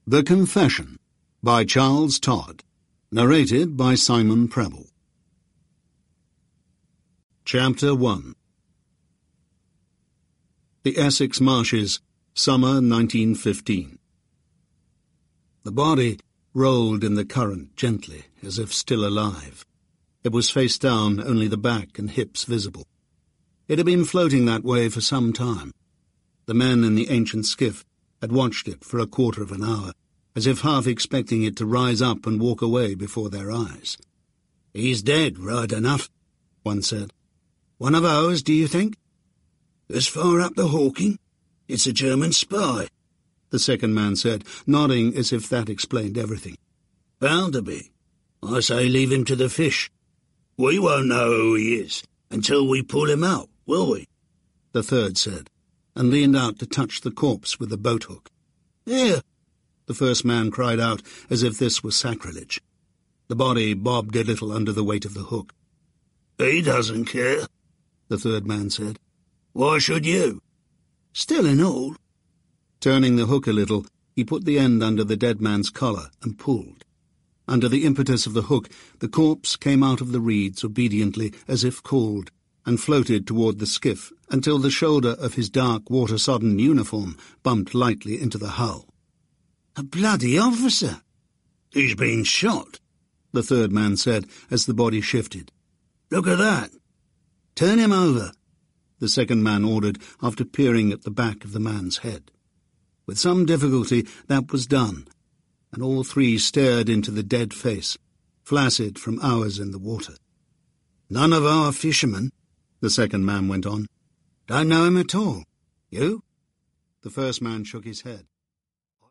The Confession by Charles Todd. Narrated by Simon Prebble. Chapter 1. The Essex Marshes, summer 1915. The body rolled in the current gently, as if still alive. It was face down, only the back and hips visible. It had been floating that way for some time. The men in the ancient skiff had watched it for a quarter of an hour, as if half expecting it to rise up and walk away before their eyes. "He's dead, right enough," one said. "One of ours, do you think?" "As far up the Hawking? It's a German spy," the second man said, nodding as if that explained everything. "Bound to be. I say leave him to the fish. We won't know who he is until we pull him out, will we?" the third said, and leaned out to touch the corpse with the boat-hook. "Here!" the first man cried out, as if this was sacrilege. The body bobbed a little under the weight of the hook. "He doesn't care," the third man said. "Why should you? Still in all." Turning the hook a little, he put the end under the dead man's collar and pulled. Under the impetus of the hook, the corpse came out of the reeds obediently, as if called, and floated toward the skiff until the shoulder of his dark, water-sodden uniform bumped lightly into the hull. "A bloody officer!" "He's been shot," the third man said as the body shifted. "Look at that." "Turn him over," the second man ordered after peering at the back of the man's head. With some difficulty that was done, and all three stared into the dead face, flaccid from hours in the water. "None of our fishermen," the second man went on. "Don't know him at all. You?" The first man shook his head.